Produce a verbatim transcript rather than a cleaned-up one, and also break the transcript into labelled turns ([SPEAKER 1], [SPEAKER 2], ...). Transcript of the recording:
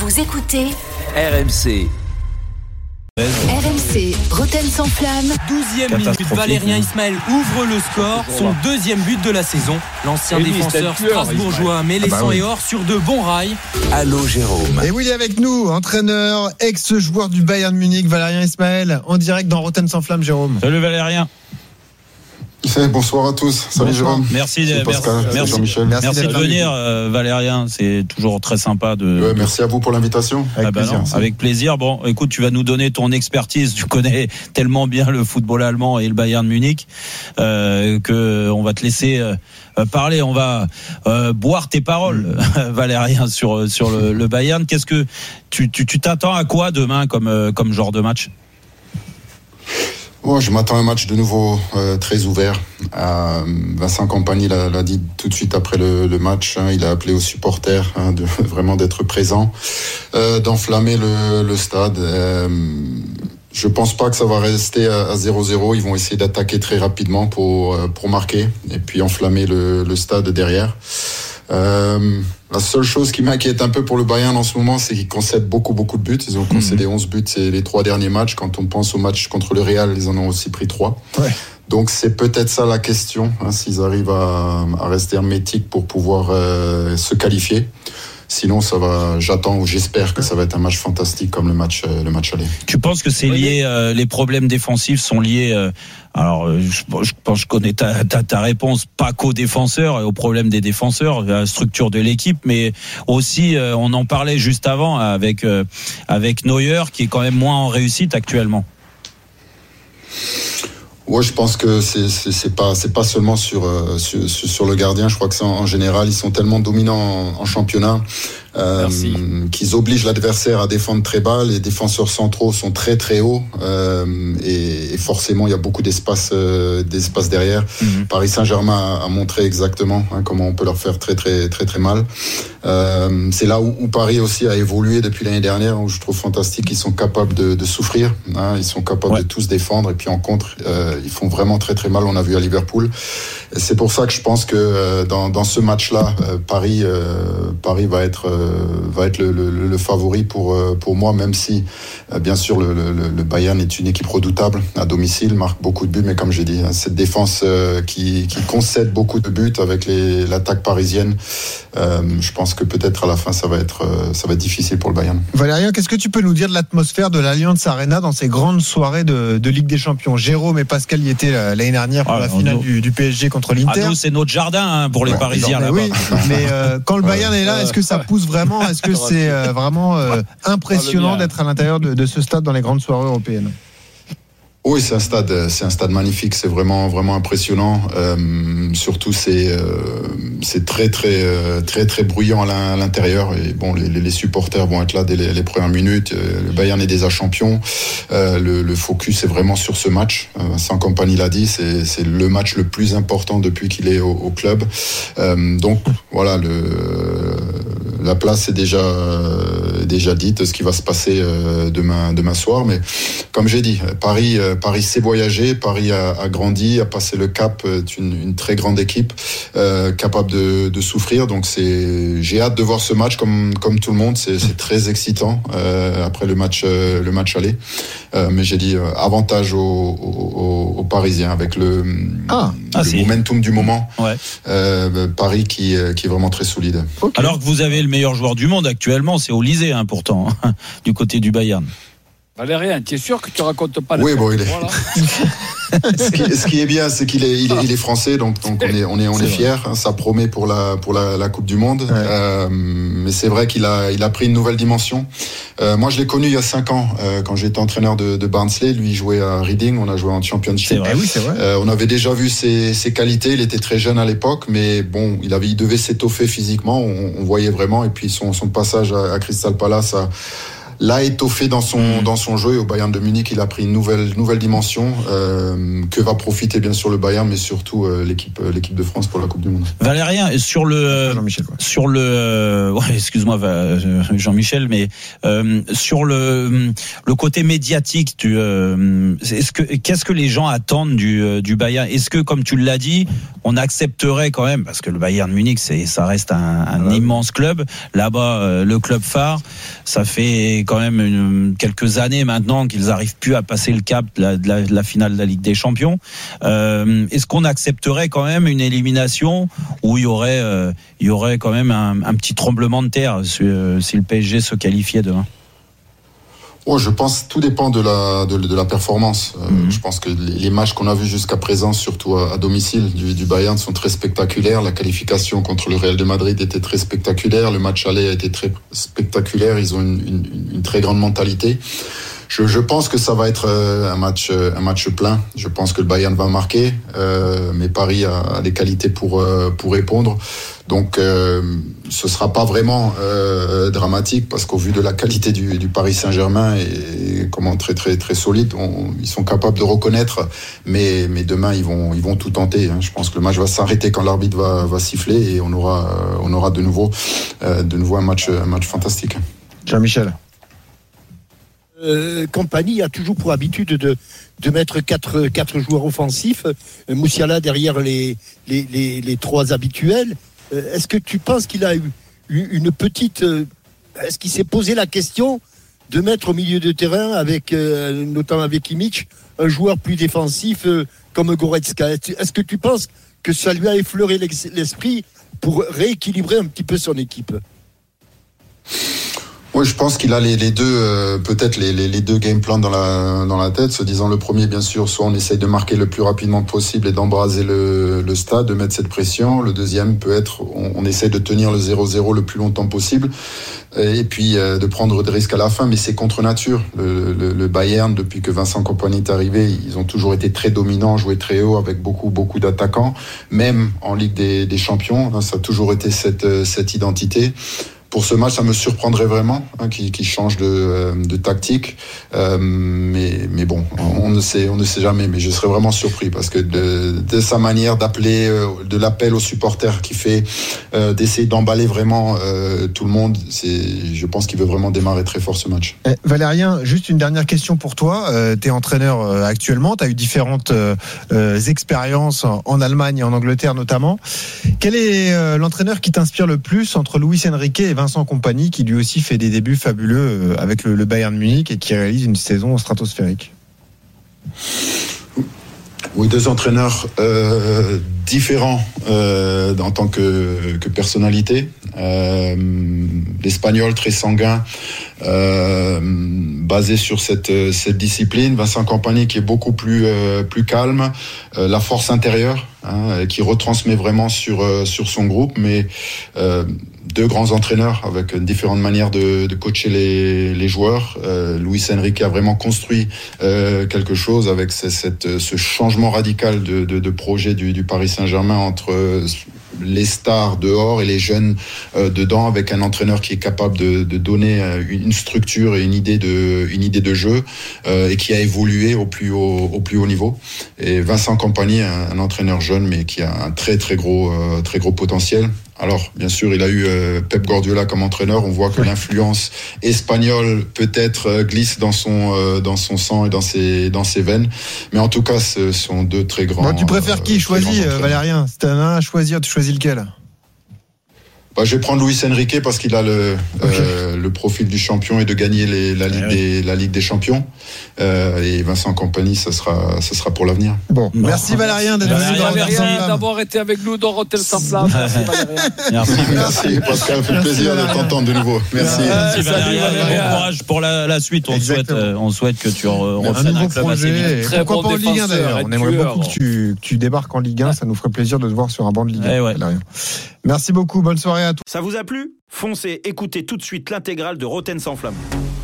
[SPEAKER 1] Vous écoutez
[SPEAKER 2] R M C.
[SPEAKER 1] R M C, Rotten sans flamme.
[SPEAKER 3] douzième minute, Valérien Ismaël ouvre le score, son deuxième but de la saison. L'ancien
[SPEAKER 2] Élie,
[SPEAKER 3] défenseur
[SPEAKER 2] c'est le tueur,
[SPEAKER 3] strasbourgeois met les
[SPEAKER 4] Ah bah
[SPEAKER 3] sang
[SPEAKER 4] oui.
[SPEAKER 3] et or sur de bons rails.
[SPEAKER 2] Allô Jérôme.
[SPEAKER 4] Et oui, il est avec nous, entraîneur, ex-joueur du Bayern Munich, Valérien Ismaël, en direct dans Rotten sans flamme, Jérôme.
[SPEAKER 5] Salut Valérien.
[SPEAKER 6] Bonsoir à tous. Salut
[SPEAKER 4] Bonsoir.
[SPEAKER 6] Jérôme.
[SPEAKER 5] Merci,
[SPEAKER 6] C'est
[SPEAKER 5] merci,
[SPEAKER 6] Pascal, c'est
[SPEAKER 5] merci,
[SPEAKER 6] Jean-Michel.
[SPEAKER 4] Merci
[SPEAKER 5] merci de
[SPEAKER 4] d'être
[SPEAKER 5] venir, euh, Valérien. C'est toujours très sympa de.
[SPEAKER 6] Ouais, merci à vous pour l'invitation.
[SPEAKER 4] Avec
[SPEAKER 5] Ah bah
[SPEAKER 4] plaisir.
[SPEAKER 5] non, avec plaisir. Bon, écoute, tu vas nous donner ton expertise. Tu connais tellement bien le football allemand et le Bayern Munich euh, que on va te laisser euh, parler. On va euh, boire tes paroles, Valérien, sur sur le, le Bayern. Qu'est-ce que tu tu tu t'attends à quoi demain comme euh, comme genre de match?
[SPEAKER 6] Bon, je m'attends à un match de nouveau euh, très ouvert. Euh, Vincent Kompany l'a, l'a dit tout de suite après le, le match. Hein, il a appelé aux supporters hein, de vraiment d'être présents, euh, d'enflammer le, le stade. Euh, je pense pas que ça va rester à, à zéro zéro. Ils vont essayer d'attaquer très rapidement pour pour marquer et puis enflammer le, le stade derrière. Euh, la seule chose qui m'inquiète un peu pour le Bayern en ce moment, c'est qu'ils concèdent beaucoup, beaucoup de buts. Ils ont concédé onze buts c'est les trois derniers matchs. Quand on pense au match contre le Real, ils en ont aussi pris trois.
[SPEAKER 4] Ouais.
[SPEAKER 6] Donc c'est peut-être ça la question, hein, s'ils arrivent à, à rester hermétiques pour pouvoir euh, se qualifier. Sinon, ça va. J'attends ou j'espère que ça va être un match fantastique comme le match, euh, le match aller.
[SPEAKER 5] Tu penses que c'est lié, euh, les problèmes défensifs sont liés, euh, alors euh, je, je pense que je connais ta, ta, ta réponse, pas qu'aux défenseurs et aux problèmes des défenseurs, à la structure de l'équipe, mais aussi, euh, on en parlait juste avant avec, euh, avec Neuer qui est quand même moins en réussite actuellement.
[SPEAKER 6] Ouais, je pense que c'est c'est, c'est pas c'est pas seulement sur, euh, sur sur le gardien. Je crois que c'est en, en général, ils sont tellement dominants en, en championnat euh, qu'ils obligent l'adversaire à défendre très bas. Les défenseurs centraux sont très très hauts euh, et, et forcément il y a beaucoup d'espace euh, d'espace derrière. Mm-hmm. Paris Saint-Germain a, a montré exactement hein, comment on peut leur faire très très très très mal. Euh, c'est là où, où Paris aussi a évolué depuis l'année dernière, où je trouve fantastique. Ils sont capables de, de souffrir. Hein, ils sont capables ouais. de tous défendre et puis en contre. Euh, ils font vraiment très très mal, on a vu à Liverpool. Et c'est pour ça que je pense que euh, dans, dans ce match-là, euh, Paris, euh, Paris va être, euh, va être le, le, le favori pour, euh, pour moi, même si, euh, bien sûr, le, le, le Bayern est une équipe redoutable à domicile, marque beaucoup de buts, mais comme j'ai dit, cette défense euh, qui, qui concède beaucoup de buts avec les, l'attaque parisienne, euh, je pense que peut-être à la fin, ça va être, euh, ça va être difficile pour le Bayern.
[SPEAKER 4] Valérien, qu'est-ce que tu peux nous dire de l'atmosphère de l'Allianz Arena dans ces grandes soirées de, de Ligue des Champions? Jérôme et Pascal y étaient l'année dernière pour ah, la finale du, du P S G contre l'Inter.
[SPEAKER 5] Ah, nous, c'est notre jardin hein, pour les ouais, Parisiens là-bas. Oui,
[SPEAKER 4] mais euh, quand le Bayern est là, est-ce que ça pousse vraiment? Est-ce que c'est euh, vraiment euh, impressionnant d'être à l'intérieur de, de ce stade dans les grandes soirées européennes?
[SPEAKER 6] Oui, c'est un stade, c'est un stade magnifique. C'est vraiment, vraiment impressionnant. Euh, surtout, c'est, euh, c'est très, très, euh, très, très bruyant à l'intérieur. Et bon, les, les supporters vont être là dès les, les premières minutes. Le Bayern est déjà champion. Euh, le, le focus est vraiment sur ce match. Vincent Kompany l'a dit, c'est, c'est le match le plus important depuis qu'il est au, au club. Euh, donc, voilà, le, la place est déjà, euh, déjà dite. Ce qui va se passer euh, demain, demain soir. Mais comme j'ai dit, Paris. Euh, Paris sait voyager, Paris a, a grandi, a passé le cap, est une, une très grande équipe, euh, capable de, de souffrir. Donc c'est, j'ai hâte de voir ce match comme comme tout le monde. C'est, c'est très excitant euh, après le match euh, le match aller. Euh, mais j'ai dit euh, avantage aux, aux, aux Parisiens avec le,
[SPEAKER 4] ah,
[SPEAKER 6] le
[SPEAKER 5] ah,
[SPEAKER 6] momentum du moment.
[SPEAKER 5] Ouais.
[SPEAKER 6] Euh, Paris qui qui est vraiment très solide.
[SPEAKER 5] Okay. Alors que vous avez le meilleur joueur du monde actuellement, c'est Olysée hein, pourtant du côté du Bayern.
[SPEAKER 2] Valérien, tu es sûr que tu racontes pas la
[SPEAKER 6] Oui, bon, il est.
[SPEAKER 2] Voilà.
[SPEAKER 6] ce, qui, ce qui est bien, c'est qu'il est, il est, il est français, donc, donc on est, on est, on est fiers. Hein, ça promet pour la, pour la, la Coupe du Monde. Ouais. Euh, mais c'est vrai qu'il a, il a pris une nouvelle dimension. Euh, moi, je l'ai connu il y a cinq ans, euh, quand j'étais entraîneur de, de Barnsley. Lui, il jouait à Reading. On a joué en Championship.
[SPEAKER 4] C'est vrai, oui, c'est vrai.
[SPEAKER 6] Euh, on avait déjà vu ses, ses qualités. Il était très jeune à l'époque, mais bon, il avait, il devait s'étoffer physiquement. On, on voyait vraiment. Et puis son, son passage à, à Crystal Palace a l'a étoffé dans son dans son jeu. Et au Bayern de Munich, il a pris une nouvelle nouvelle dimension euh, que va profiter bien sûr le Bayern, mais surtout euh, l'équipe euh, l'équipe de France pour la Coupe du Monde.
[SPEAKER 5] Valérien, sur le
[SPEAKER 4] Jean-Michel, ouais.
[SPEAKER 5] sur le euh, ouais, excuse-moi Jean-Michel, mais euh, sur le le côté médiatique, tu euh, est-ce que qu'est-ce que les gens attendent du du Bayern? Est-ce que, comme tu l'as dit, on accepterait quand même, parce que le Bayern de Munich, c'est ça reste un, un ouais. immense club là-bas, euh, le club phare. Ça fait quand même une, quelques années maintenant qu'ils n'arrivent plus à passer le cap de la, de la, de la finale de la Ligue des Champions. Euh, est-ce qu'on accepterait quand même une élimination où il y aurait, euh, il y aurait quand même un, un petit tremblement de terre si, euh, si le P S G se qualifiait demain?
[SPEAKER 6] Oh, je pense que tout dépend de la de, de la performance. Euh, mmh. Je pense que les, les matchs qu'on a vus jusqu'à présent, surtout à, à domicile du, du Bayern, sont très spectaculaires. La qualification contre le Real de Madrid était très spectaculaire. Le match aller a été très spectaculaire. Ils ont une, une, une très grande mentalité. Je, je pense que ça va être un match, un match plein. Je pense que le Bayern va marquer, euh, mais Paris a, a les qualités pour pour répondre. Donc, euh, ce sera pas vraiment euh, dramatique, parce qu'au vu de la qualité du, du Paris Saint-Germain et, et comment très très très solide, on, ils sont capables de reconnaître. Mais mais demain ils vont ils vont tout tenter. Hein. Je pense que le match va s'arrêter quand l'arbitre va va siffler et on aura on aura de nouveau euh, de nouveau un match un match fantastique.
[SPEAKER 4] Jean-Michel.
[SPEAKER 7] Euh, Compagnie a toujours pour habitude de de mettre quatre quatre joueurs offensifs, euh, Moussiala derrière les les les, les trois habituels. Euh, est-ce que tu penses qu'il a eu une petite euh, est-ce qu'il s'est posé la question de mettre au milieu de terrain avec euh, notamment avec Kimmich un joueur plus défensif euh, comme Goretzka? Est-ce que tu penses que ça lui a effleuré l'esprit pour rééquilibrer un petit peu son équipe?
[SPEAKER 6] Oui, je pense qu'il a les, les deux, euh, peut-être les, les, les deux game plans dans la dans la tête, se disant le premier, bien sûr, soit on essaye de marquer le plus rapidement possible et d'embraser le, le stade, de mettre cette pression. Le deuxième peut être, on, on essaye de tenir le zéro zéro le plus longtemps possible, et puis euh, de prendre des risques à la fin. Mais c'est contre nature. Le, le, le Bayern, depuis que Vincent Kompany est arrivé, ils ont toujours été très dominants, joué très haut avec beaucoup beaucoup d'attaquants, même en Ligue des, des Champions. Ça a toujours été cette cette identité. Pour ce match, ça me surprendrait vraiment hein, qu'il, qu'il change de, de tactique, euh, mais mais bon, on ne sait on ne sait jamais. Mais je serais vraiment surpris, parce que de, de sa manière d'appeler, euh, de l'appel aux supporters qui fait, euh, d'essayer d'emballer vraiment euh, tout le monde, c'est, je pense qu'il veut vraiment démarrer très fort ce match.
[SPEAKER 4] Eh, Valérien, juste une dernière question pour toi. Euh, tu es entraîneur euh, actuellement, tu as eu différentes euh, euh, expériences en, en Allemagne et en Angleterre notamment. Quel est euh, l'entraîneur qui t'inspire le plus entre Luis Enrique et Vincent Kompany, qui lui aussi fait des débuts fabuleux avec le, le Bayern Munich et qui réalise une saison stratosphérique?
[SPEAKER 6] Oui, deux entraîneurs euh, différents euh, en tant que, que personnalité. Euh, L'Espagnol très sanguin, euh, basé sur cette, cette discipline. Vincent Kompany qui est beaucoup plus, euh, plus calme, euh, la force intérieure, hein, qui retransmet vraiment sur, euh, sur son groupe, mais euh, deux grands entraîneurs avec différentes manières de, de coacher les, les joueurs. Euh, Luis Enrique a vraiment construit euh, quelque chose avec ce, cette, ce changement radical de, de, de projet du, du Paris Saint-Germain entre les stars dehors et les jeunes euh, dedans, avec un entraîneur qui est capable de, de donner une structure et une idée de, une idée de jeu euh, et qui a évolué au plus haut, au plus haut niveau. Et Vincent Kompany, un, un entraîneur jeune mais qui a un très très gros, euh, très gros potentiel. Alors, bien sûr, il a eu euh, Pep Guardiola comme entraîneur. On voit que l'influence espagnole peut-être euh, glisse dans son euh, dans son sang et dans ses dans ses veines. Mais en tout cas, ce sont deux très grands. Bon,
[SPEAKER 4] tu préfères qui? euh, Choisis, euh, Valérien. Si t'as un à choisir, tu choisis lequel?
[SPEAKER 6] Bah, je vais prendre Luis Enrique parce qu'il a le okay. euh, le profil du champion et de gagner les, la Ligue des la Ligue des Champions. Euh, et Vincent Kompany, ça sera ça sera pour l'avenir.
[SPEAKER 4] Bon, non. Merci Valérien d'être
[SPEAKER 2] venu Valérien d'avoir été avec nous dans Rotel sans flamme. Merci Valérien.
[SPEAKER 6] Merci, merci Pascal, fait plaisir de t'entendre de nouveau. Merci.
[SPEAKER 5] Merci Valérien. Bon courage pour la, la suite. On souhaite euh, on souhaite que tu refais un, un club assez vite.
[SPEAKER 4] Très bon en Ligue un d'ailleurs. On aimerait beaucoup que tu que tu débarques en Ligue un. Ça nous ferait plaisir de te voir sur un banc de Ligue un. Merci beaucoup. Bonne soirée à tous.
[SPEAKER 8] Ça vous a plu ? Foncez, écoutez tout de suite l'intégrale de Roten sans flamme.